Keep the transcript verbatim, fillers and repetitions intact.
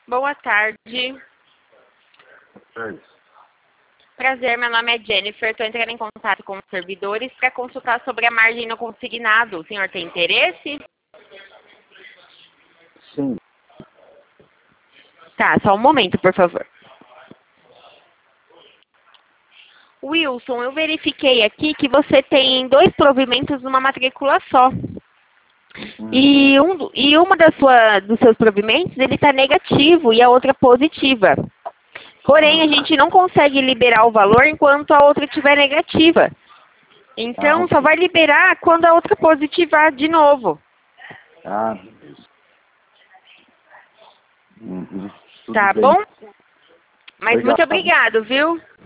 Boa tarde. Boa tarde. Prazer, meu nome é Jennifer. Estou entrando em contato com os servidores para consultar sobre a margem no consignado. O senhor tem interesse? Sim. Tá, só um momento, por favor. Wilson, eu verifiquei aqui que você tem dois provimentos numa matrícula só. Hum. E, um, e uma das sua, dos seus provimentos, ele está negativo e a outra positiva. Porém, a gente não consegue liberar o valor enquanto a outra estiver negativa. Então, Ah, só vai liberar quando a outra positivar de novo. Ah, beleza. Uhum. Tudo Tá bem. bom? Mas Obrigado. muito obrigado, viu?